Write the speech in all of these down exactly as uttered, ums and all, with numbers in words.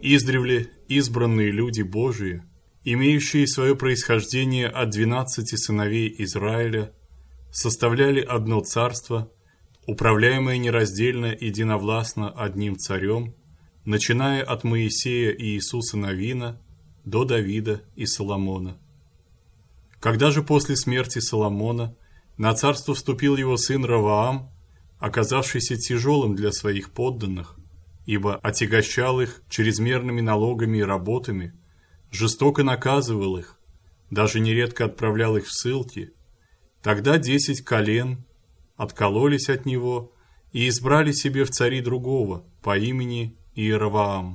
Издревле избранные люди Божии, имеющие свое происхождение от двенадцати сыновей Израиля, составляли одно царство, управляемое нераздельно и единовластно одним царем, начиная от Моисея и Иисуса Навина до Давида и Соломона. Когда же после смерти Соломона на царство вступил его сын Ровоам, оказавшийся тяжелым для своих подданных, ибо отягощал их чрезмерными налогами и работами, жестоко наказывал их, даже нередко отправлял их в ссылки, тогда десять колен откололись от него и избрали себе в цари другого по имени Иеровоам.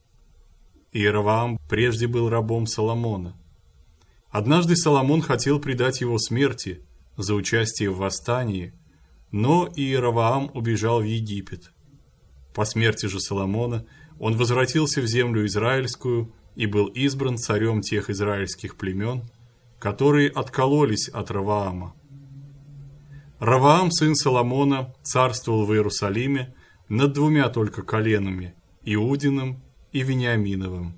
Иеровоам прежде был рабом Соломона. Однажды Соломон хотел предать его смерти за участие в восстании, но Иеровоам убежал в Египет. По смерти же Соломона он возвратился в землю израильскую и был избран царем тех израильских племен, которые откололись от Ровоама. Ровоам, сын Соломона, царствовал в Иерусалиме над двумя только коленами – Иудиным и Вениаминовым.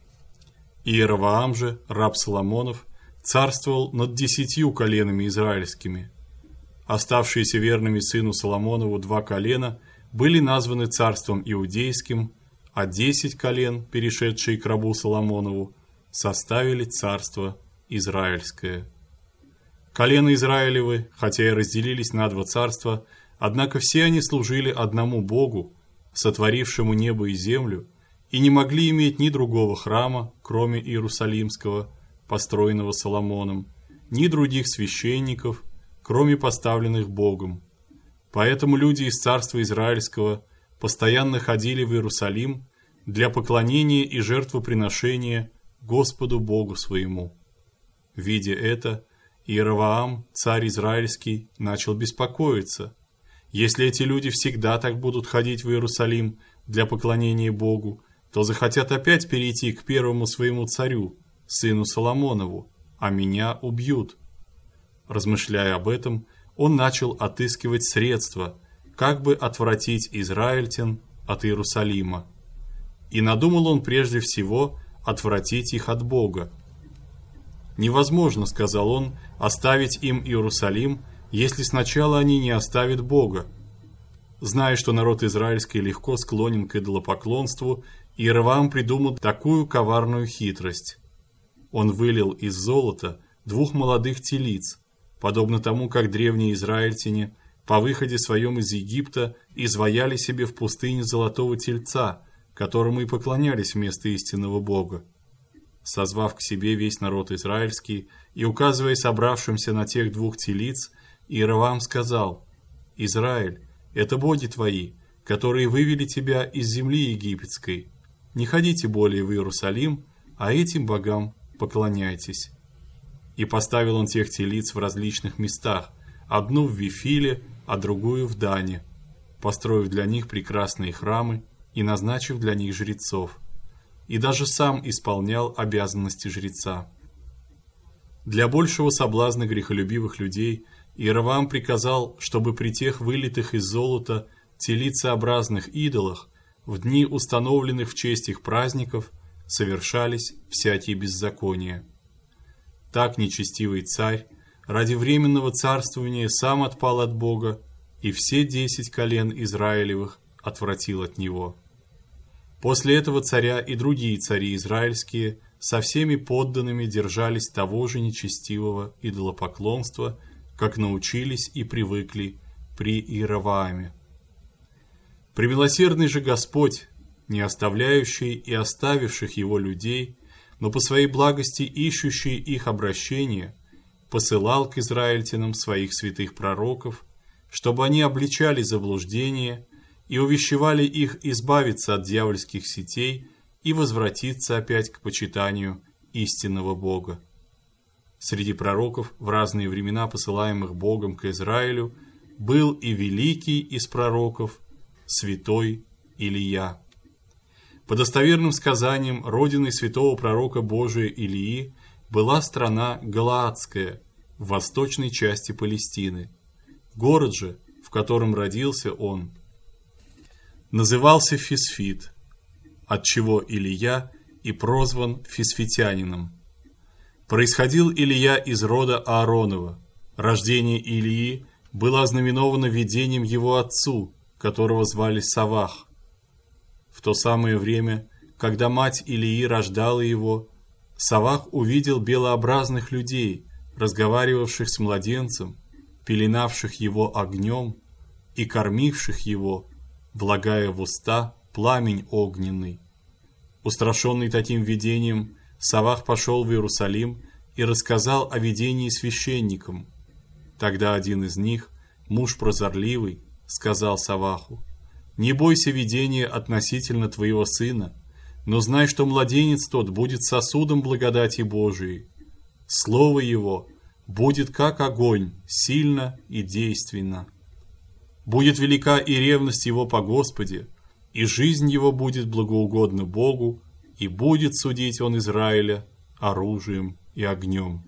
Иеровоам же, раб Соломонов, царствовал над десятью коленами израильскими. Оставшиеся верными сыну Соломонову два колена были названы царством иудейским, а десять колен, перешедшие к рабу Соломонову, составили царство израильское. Колена Израилевы, хотя и разделились на два царства, однако все они служили одному Богу, сотворившему небо и землю, и не могли иметь ни другого храма, кроме Иерусалимского, построенного Соломоном, ни других священников, кроме поставленных Богом. Поэтому люди из царства израильского постоянно ходили в Иерусалим для поклонения и жертвоприношения Господу Богу своему. Видя это, Иеровоам, царь израильский, начал беспокоиться. Если эти люди всегда так будут ходить в Иерусалим для поклонения Богу, то захотят опять перейти к первому своему царю, сыну Соломонову, а меня убьют. Размышляя об этом, он начал отыскивать средства, как бы отвратить израильтян от Иерусалима. И надумал он прежде всего отвратить их от Бога. «Невозможно, — сказал он, — оставить им Иерусалим, если сначала они не оставят Бога». Зная, что народ израильский легко склонен к идолопоклонству, Иеровоам придумал такую коварную хитрость. Он вылил из золота двух молодых телиц, подобно тому, как древние израильтяне по выходе своем из Египта изваяли себе в пустыне золотого тельца, которому и поклонялись вместо истинного Бога. Созвав к себе весь народ израильский и указывая собравшимся на тех двух телиц, Иеровоам сказал: «Израиль, это боги твои, которые вывели тебя из земли египетской. Не ходите более в Иерусалим, а этим богам поклоняйтесь». И поставил он тех телиц в различных местах, одну в Вифиле, а другую в Дане, построив для них прекрасные храмы и назначив для них жрецов. И даже сам исполнял обязанности жреца. Для большего соблазна грехолюбивых людей Иеровоам приказал, чтобы при тех вылитых из золота телицеобразных идолах в дни, установленных в честь их праздников, совершались всякие беззакония. Так нечестивый царь ради временного царствования сам отпал от Бога, и все десять колен Израилевых отвратил от него. После этого царя и другие цари израильские со всеми подданными держались того же нечестивого идолопоклонства, как научились и привыкли при Иеровоаме. Премилосердный же Господь, не оставляющий и оставивших его людей, но по своей благости ищущий их обращения, посылал к израильтянам своих святых пророков, чтобы они обличали заблуждение и увещевали их избавиться от дьявольских сетей и возвратиться опять к почитанию истинного Бога. Среди пророков, в разные времена посылаемых Богом к Израилю, был и великий из пророков, святой Илия. По достоверным сказаниям, родиной святого пророка Божия Илии была страна Галаадская в восточной части Палестины. Город же, в котором родился он, назывался Фисфит. отчего Илия и прозван Фисфитянином. Происходил Илия из рода Ааронова. Рождение Илии было ознаменовано видением его отцу, которого звали Савах. В то самое время, когда мать Илии рождала его, Савах увидел белообразных людей, разговаривавших с младенцем, пеленавших его огнем и кормивших его, влагая в уста пламень огненный. Устрашенный таким видением, Савах пошел в Иерусалим и рассказал о видении священникам. Тогда один из них, муж прозорливый, сказал Саваху: «Не бойся видения относительно твоего сына, но знай, что младенец тот будет сосудом благодати Божией. Слово его будет как огонь, сильно и действенно. Будет велика и ревность его по Господе, и жизнь его будет благоугодна Богу, и будет судить он Израиля оружием и огнем».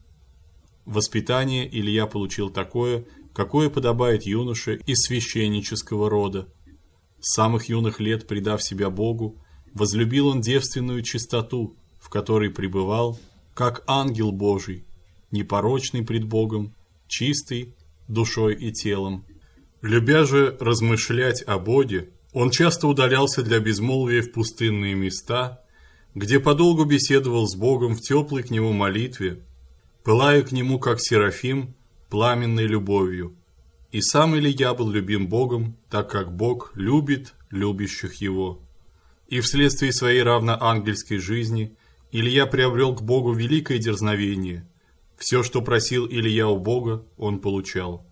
Воспитание Илия получил такое, какое подобает юноше из священнического рода. С самых юных лет, предав себя Богу, возлюбил он девственную чистоту, в которой пребывал, как ангел Божий, непорочный пред Богом, чистый душой и телом. Любя же размышлять о Боге, он часто удалялся для безмолвия в пустынные места, где подолгу беседовал с Богом в теплой к Нему молитве, пылая к Нему, как серафим, пламенной любовью. И сам Илия был любим Богом, так как Бог любит любящих Его. И вследствие своей равноангельской жизни Илия приобрел к Богу великое дерзновение. Все, что просил Илия у Бога, он получал.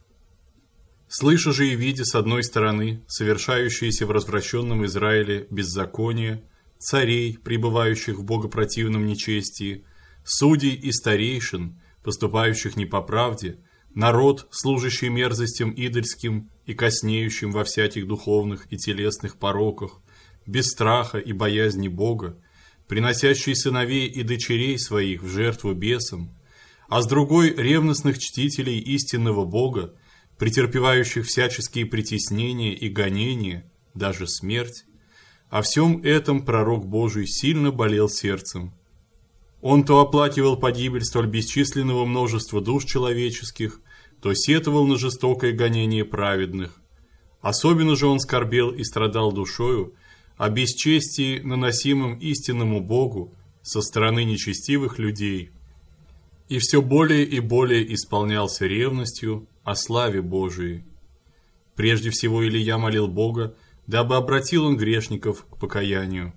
Слыша же и видя с одной стороны совершающиеся в развращенном Израиле беззаконие, царей, пребывающих в богопротивном нечестии, судей и старейшин, поступающих не по правде, народ, служащий мерзостям идольским и коснеющим во всяких духовных и телесных пороках, без страха и боязни Бога, приносящий сыновей и дочерей своих в жертву бесам, а с другой ревностных чтителей истинного Бога, претерпевающих всяческие притеснения и гонения, даже смерть. О всем этом пророк Божий сильно болел сердцем. Он то оплакивал погибель столь бесчисленного множества душ человеческих, то сетовал на жестокое гонение праведных. Особенно же он скорбел и страдал душою о бесчестии, наносимом истинному Богу со стороны нечестивых людей, и все более и более исполнялся ревностью о славе Божией. Прежде всего Илия молил Бога, дабы обратил он грешников к покаянию.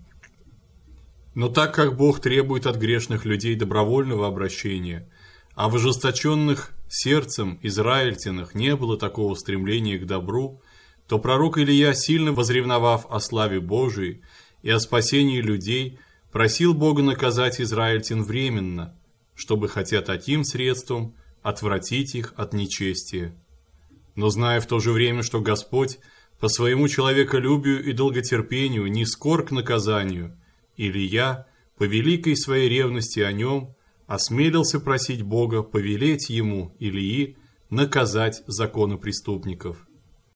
Но так как Бог требует от грешных людей добровольного обращения, а в ожесточенных сердцем израильтянах не было такого стремления к добру, то пророк Илия, сильно возревновав о славе Божией и о спасении людей, просил Бога наказать израильтян временно, чтобы хотя таким средством отвратить их от нечестия. Но зная в то же время, что Господь по своему человеколюбию и долготерпению не скор к наказанию, Илия, по великой своей ревности о нем, осмелился просить Бога повелеть ему, Илии, наказать законопреступников.